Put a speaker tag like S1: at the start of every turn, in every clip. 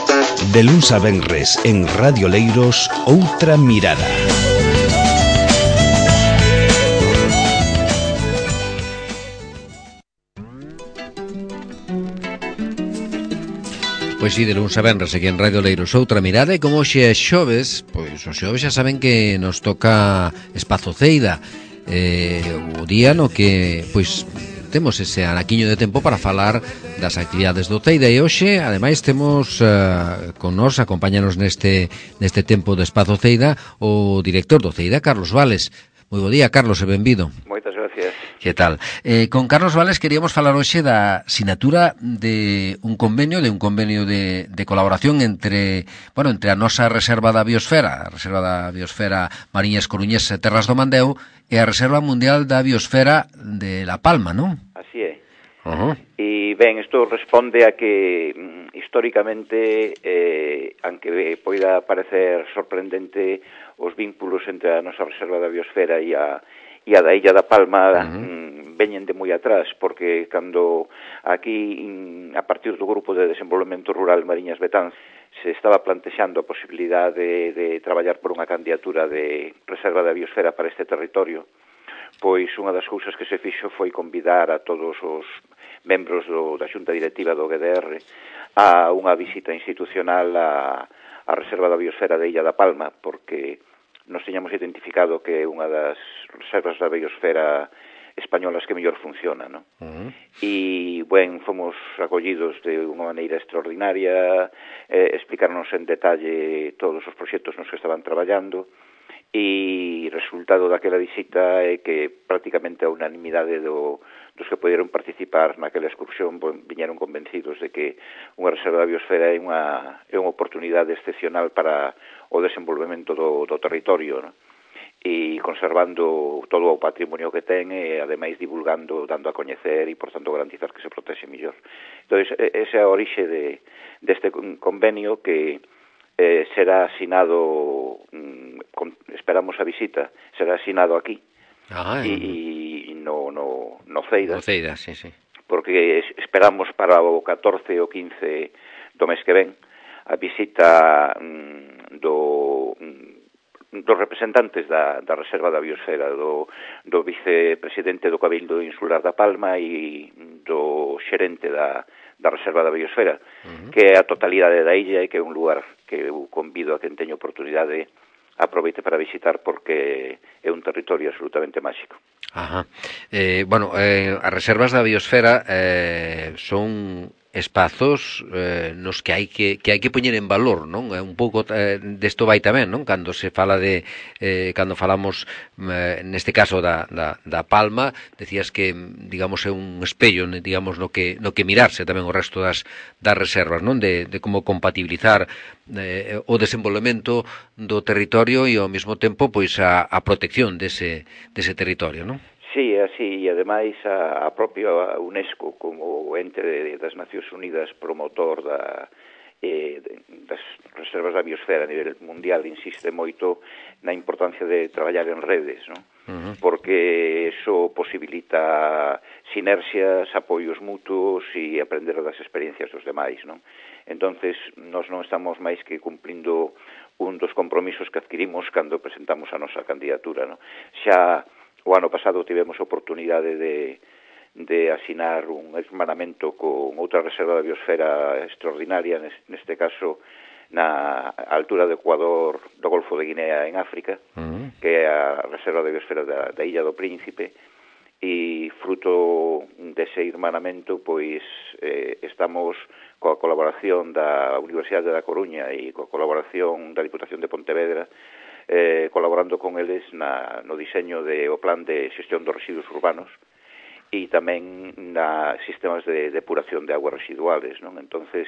S1: De luns a venres en Radio Leiros, Outra Mirada.
S2: Pois si, de luns a venres aquí en Radio Leiros, Outra Mirada. E como hoxe é xoves, pois os xoves xa saben que nos toca Espazo Ceida, o día no que pois temos ese anaquiño de tempo para falar das actividades do Ceida. E hoxe, ademais, temos con nos, acompáñanos neste tempo de Espazo Ceida, o director do Ceida, Carlos Vales. Moi bo día, Carlos, e benvido.
S3: Moitas gracias.
S2: Que tal? Con Carlos Vales queríamos falar hoxe da sinatura de un convenio de colaboración entre a nosa Reserva da Biosfera, a Reserva da Biosfera Mariñas Coruñés e Terras do Mandeo, e a Reserva Mundial da Biosfera de La Palma, non?
S3: Así é. E ben, isto responde a que históricamente, aunque poida parecer sorprendente, os vínculos entre a nosa Reserva da Biosfera e a da Illa da Palma veñen de moi atrás, porque cando aquí, a partir do Grupo de Desenvolvemento Rural Mariñas Betanz, se estaba plantexando a posibilidade de traballar por unha candidatura de Reserva da Biosfera para este territorio, pois unha das cousas que se fixo foi convidar a todos os membros da Xunta Directiva do GDR a unha visita institucional á Reserva da Biosfera de Illa da Palma, porque nos tiñamos identificado que é unha das reservas da biosfera españolas que mellor funciona, non? E, ben, fomos acollidos de unha maneira extraordinaria, explicarnos en detalle todos os proxectos nos que estaban traballando, e resultado daquela visita é que prácticamente a unanimidade dos que poderon participar naquela excursión viñeron convencidos de que unha reserva da biosfera é unha oportunidade excepcional para o desenvolvemento do territorio, non? E conservando todo o patrimonio que ten e ademais divulgando, dando a coñecer e, por tanto, garantizar que se protexe mellor. Entón, esa é a orixe deste convenio que será asinado, esperamos a visita, será asinado aquí e no Ceida.
S2: No Ceida, sí.
S3: Porque esperamos para o 14 ou 15 do mes que ven a visita dos representantes da Reserva da Biosfera, do vicepresidente do Cabildo Insular da Palma e do xerente da Reserva da Biosfera, que é a totalidade da illa e que é un lugar que eu convido a quen teña oportunidade aproveite para visitar, porque é un territorio absolutamente máxico.
S2: As reservas da biosfera son espazos nos que hai que poñer en valor, non? Un pouco desto vai tamén, non? Cando se fala cando falamos neste caso da Palma, decías que, digamos, é un espello, digamos, no que mirarse tamén o resto das reservas, non? De como compatibilizar o desenvolvemento do territorio e ao mesmo tempo pois a protección dese territorio, non?
S3: Sí, así, e ademais a propia UNESCO como ente das Nacións Unidas promotor das reservas da biosfera a nivel mundial insiste moito na importancia de traballar en redes, non? Porque eso posibilita sinerxias, apoios mutuos e aprender das experiencias dos demais, non? Entonces, nós non estamos máis que cumplindo un dos compromisos que adquirimos cando presentamos a nosa candidatura, non? Xa o ano pasado tivemos a oportunidade de asinar un hermanamento con outra reserva da biosfera extraordinaria, neste caso na altura do Ecuador do Golfo de Guinea en África, que é a reserva da biosfera da Illa do Príncipe, e fruto dese hermanamento pois estamos coa colaboración da Universidade da Coruña e coa colaboración da Diputación de Pontevedra colaborando con eles no diseño do plan de xestión dos residuos urbanos e tamén na sistemas de depuración de aguas residuales, non? Entonces,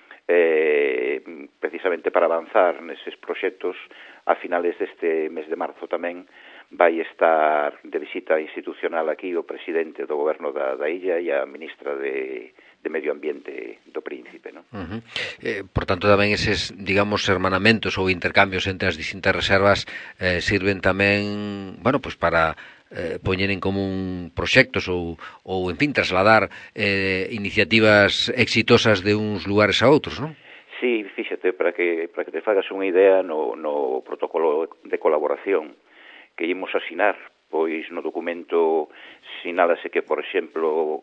S3: precisamente para avanzar neses proxectos, a finales deste mes de marzo tamén vai estar de visita institucional aquí o presidente do goberno da illa e a ministra de Medio Ambiente do Príncipe, non?
S2: Por tanto, tamén eses, digamos, hermanamentos ou intercambios entre as distintas reservas sirven tamén, bueno, pues para poñer en común proxectos ou en fin, trasladar iniciativas exitosas de uns lugares a outros, non?
S3: Sí, fíxate, para que te fagas unha idea no protocolo de colaboración que imos asinar, pois no documento sinálase que, por exemplo,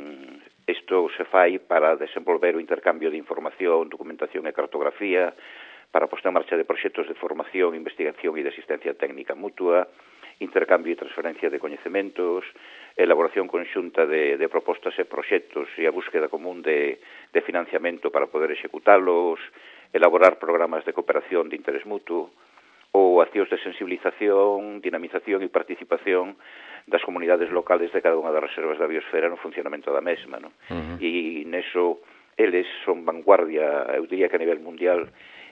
S3: isto se fai para desenvolver o intercambio de información, documentación e cartografía, para posta en marcha de proxectos de formación, investigación e de asistencia técnica mutua, intercambio e transferencia de coñecementos, elaboración conxunta de propostas e proxectos e a búsqueda común de financiamento para poder executalos, elaborar programas de cooperación de interés mutuo, ou accións de sensibilización, dinamización e participación das comunidades locales de cada unha das reservas da biosfera no funcionamento da mesma, non? E neso eles son vanguardia, eu diría que a nivel mundial,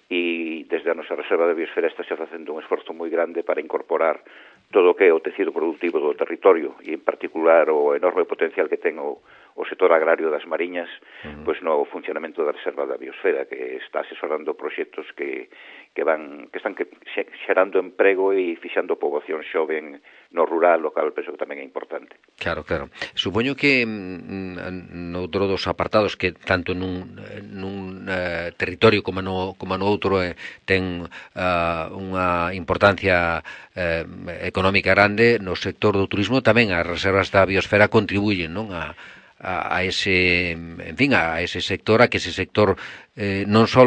S3: e desde a nosa reserva da biosfera está xa facendo un esforzo moi grande para incorporar todo o que é o tecido productivo do territorio e en particular o enorme potencial que ten o sector agrario das mariñas pois no funcionamento da reserva da biosfera, que está asesorando proxectos que están xerando emprego e fixando poboación xoven no rural local, penso que tamén é importante.
S2: Claro. Supoño que noutro dos apartados que tanto nun territorio como no outro ten unha importancia económica grande, no sector do turismo tamén as reservas da biosfera contribuyen, non, a ese, en fin, a ese sector, a que ese sector non só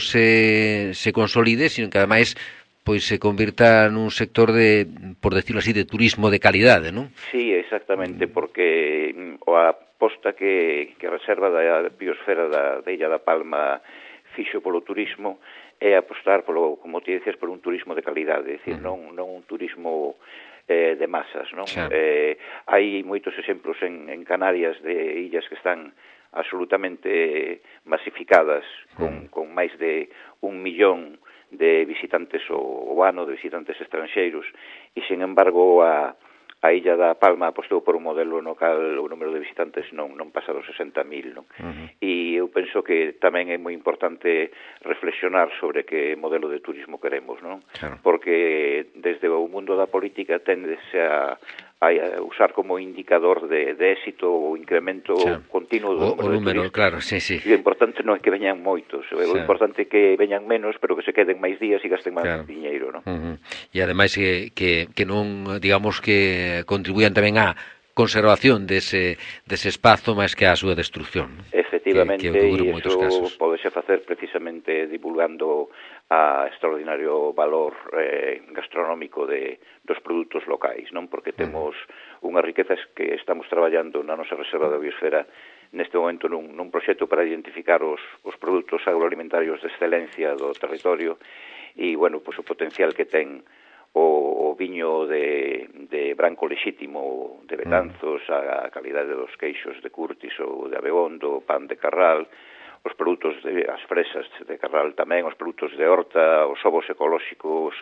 S2: se consolide, sino que ademais pois se convirta nun sector de, por decirlo así, de turismo de calidade, non?
S3: Sí, exactamente, porque a aposta que a reserva da biosfera da Illa da Palma fixo polo turismo é apostar polo, como te dices, por un turismo de calidade, é dicir, non un turismo de masas, non? Hai moitos exemplos en Canarias de illas que están absolutamente masificadas con máis de 1 millón de visitantes o ano, de visitantes estranxeiros, e, sin embargo, a Illa da Palma apostou por un modelo no cal o número de visitantes non pasa dos 60.000, non? E eu penso que tamén é moi importante reflexionar sobre que modelo de turismo queremos, non? Claro. Porque desde o mundo da política tendese a usar como indicador de éxito o incremento continuo do número de turistas.
S2: Claro, sí.
S3: E o importante non é que veñan moitos, o importante é que veñan menos, pero que se queden máis días e gasten máis diñeiro, non?
S2: E ademais que non, digamos, que contribuyan tamén á conservación dese espazo máis que á súa destrucción.
S3: Efectivamente, e iso podese facer precisamente divulgando a extraordinario valor gastronómico dos produtos locais, non? Porque temos unhas riquezas que estamos traballando na nosa reserva da biosfera neste momento nun proxecto para identificar os produtos agroalimentarios de excelencia do territorio e, bueno, pois o potencial que ten o viño de branco lexítimo de Betanzos, a calidade dos queixos de Curtis ou de Abegondo, o pan de Carral, os produtos as fresas de Carral tamén, os produtos de horta, os ovos ecolóxicos.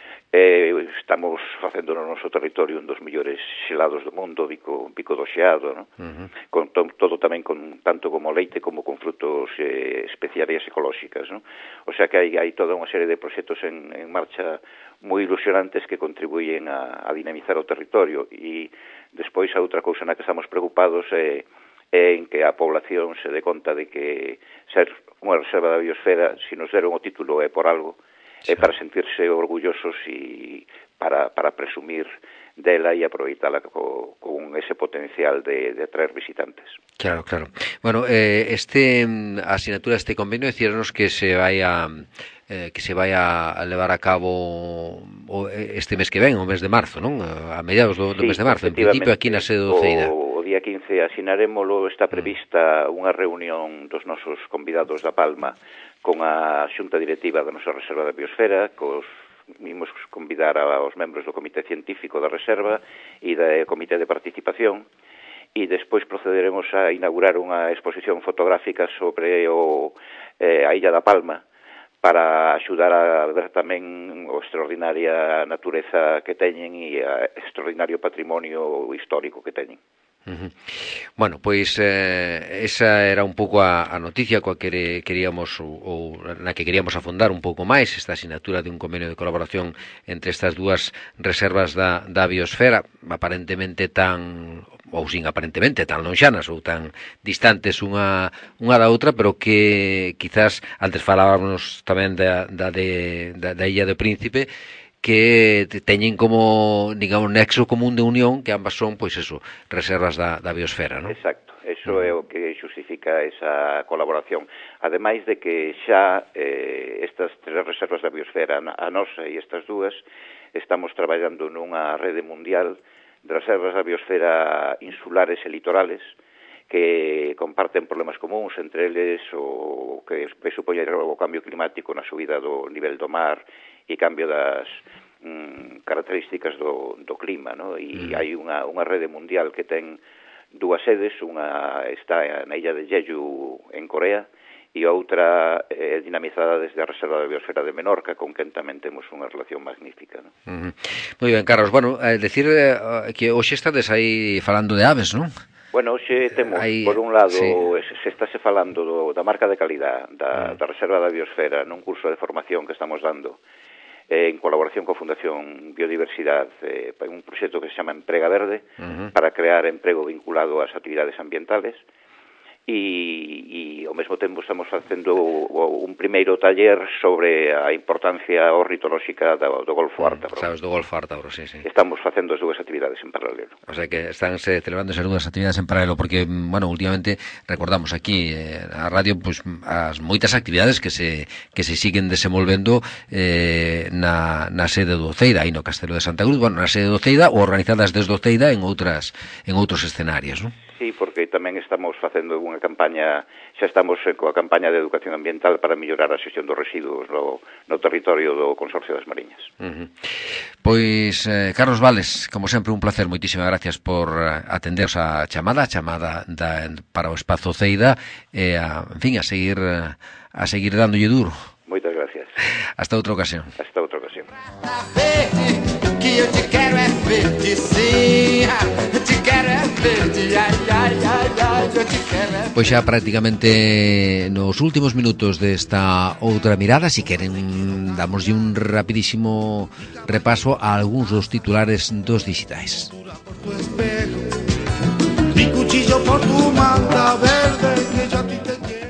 S3: Estamos facendo no noso territorio un dos mellores xelados do mundo, bico do xeado, ¿no? Con todo tamén con tanto como leite como con frutos especiarias ecolóxicas, ¿no? O sea que hai toda unha serie de proxectos en marcha moi ilusionantes que contribuyen a dinamizar o territorio, e despois a outra cousa na que estamos preocupados é en que a población se dé conta de que ser unha reserva da biosfera, se nos deron o título é por algo, é para sentirse orgullosos e para presumir dela e aproveitala con ese potencial de atraer visitantes.
S2: Claro. Bueno, a asignatura deste convenio, decíranos que se vai a levar a cabo este mes que ven, o mes de marzo, non? A mediados do mes de marzo, en principio aquí na sede do CEIDA.
S3: O día 15 asinaremoslo, está prevista unha reunión dos nosos convidados da Palma con a xunta directiva da nosa reserva da biosfera, imos convidar aos membros do comité científico da reserva e do comité de participación, e despois procederemos a inaugurar unha exposición fotográfica sobre a Illa da Palma, para axudar a ver tamén o extraordinaria natureza que teñen e o extraordinario patrimonio histórico que teñen.
S2: Bueno, pois esa era un pouco a noticia coa que queríamos ou na que queríamos afondar un pouco máis esta asignatura de un convenio de colaboración entre estas dúas reservas da biosfera, aparentemente tan ou sin aparentemente tan lonxanas ou tan distantes unha da outra, pero que quizás antes falábamos tamén da Illa do Príncipe, que teñen como, digamos, nexo común de unión, que ambas son, pois eso, reservas da biosfera, non?
S3: Exacto, eso é o que xustifica esa colaboración. Ademais de que xa estas tres reservas da biosfera, a nosa e estas dúas, estamos traballando nunha rede mundial de reservas da biosfera insulares e litorales que comparten problemas comuns, entre eles o que presupoñer o cambio climático na subida do nivel do mar e cambio das características do clima, ¿no? E hai unha rede mundial que ten dúas sedes, unha está na illa de Jeju en Corea e outra dinamizada desde a Reserva da Biosfera de Menorca, con quen tamén temos unha relación magnífica, ¿no?
S2: Moi ben, Carlos. Bueno, decir que hoxe estades aí falando de aves, non?
S3: Bueno, hoxe temos, por un lado, se estáse falando da marca de calidad da Reserva da Biosfera nun curso de formación que estamos dando en colaboración coa Fundación Biodiversidade, un proxecto que se chama Emprega Verde, para crear emprego vinculado ás actividades ambientales. E ao mesmo tempo estamos facendo un primeiro taller sobre a importancia ornitolóxica do Golfo Ártabro.
S2: Sabes, do Golfo Ártabro, sí.
S3: Estamos facendo as dúas actividades en paralelo.
S2: O sea que estánse celebrando esas dúas actividades en paralelo, porque, bueno, últimamente recordamos aquí a radio pues, as moitas actividades que se siguen desenvolvendo na sede do Ceida, aí no Castelo de Santa Cruz, bueno, na sede do Ceida ou organizadas desde o Ceida en outros escenarios, non?
S3: Sí, porque tamén estamos facendo unha campaña, xa estamos coa campaña de educación ambiental para mellorar a xestión dos residuos no territorio do Consorcio das Mariñas.
S2: Pois, Carlos Vales, como sempre, un placer, moitísimas gracias por atenderos a chamada para o Espazo Ceida, en fin, a seguir dándolle duro.
S3: Moitas gracias.
S2: Hasta outra ocasión.
S3: Hasta outra ocasión.
S4: Que eu te quero é verde, sim. Te quero é verde, ai, ai, ai, ai, eu te quero é verde.
S2: Pois xa prácticamente nos últimos minutos desta outra mirada, si queren damoslle un rapidísimo repaso a algúns dos titulares dos digitais.
S4: Mi cuchillo por tu manta verde, que ya te quiero.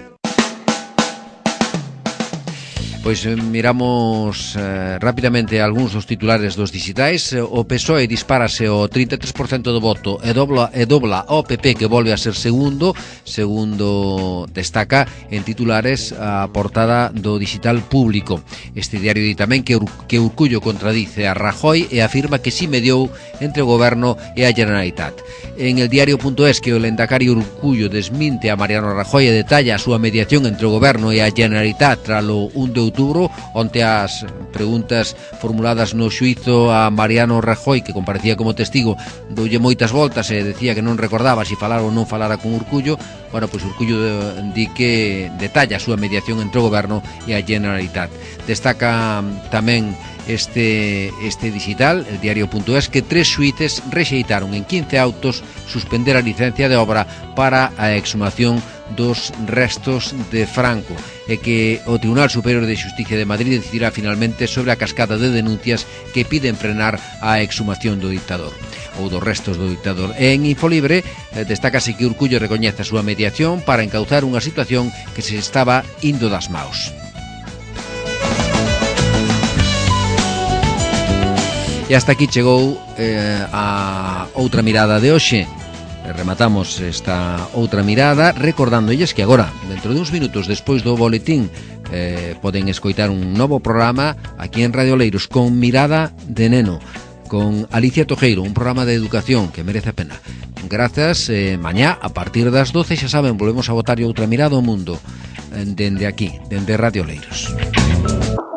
S2: Pois miramos rapidamente algúns dos titulares dos digitais. O PSOE dispárase o 33% do voto e dobla o PP, que volve a ser segundo destaca en titulares a portada do digital Público. Este diario di tamén que Urcullo contradice a Rajoy e afirma que si mediou entre o goberno e a Generalitat. En el diario.es que o lendakari Urcullo desminte a Mariano Rajoy e detalla a súa mediación entre o goberno e a Generalitat tralo 1 de outubro, onte as preguntas formuladas no xuízo a Mariano Rajoy, que comparecía como testigo, doulle moitas voltas e decía que non recordaba se falara ou non falara con Urcullo. Bueno, pois Urcullo di que detalla a súa mediación entre o goberno e a Generalitat. Destaca tamén este digital, el diario.es, que 3 xuíces rexeitaron en 15 autos suspender a licencia de obra para a exhumación dos restos de Franco, e que o Tribunal Superior de Xusticia de Madrid decidirá finalmente sobre a cascada de denuncias que piden frenar a exhumación do dictador ou dos restos do dictador. En Infolibre destácase que Urcullo recoñece a súa mediación para encauzar unha situación que se estaba indo das maus. E hasta aquí chegou a outra mirada de hoxe. Rematamos esta outra mirada recordándolles que agora, dentro de uns minutos despois do boletín, poden escoitar un novo programa aquí en Radio Leiros con Mirada de Neno, con Alicia Tojeiro, un programa de educación que merece a pena. Grazas, mañá a partir das 12, xa saben, volvemos a botar outra mirada ao mundo dende aquí, dende Radio Leiros.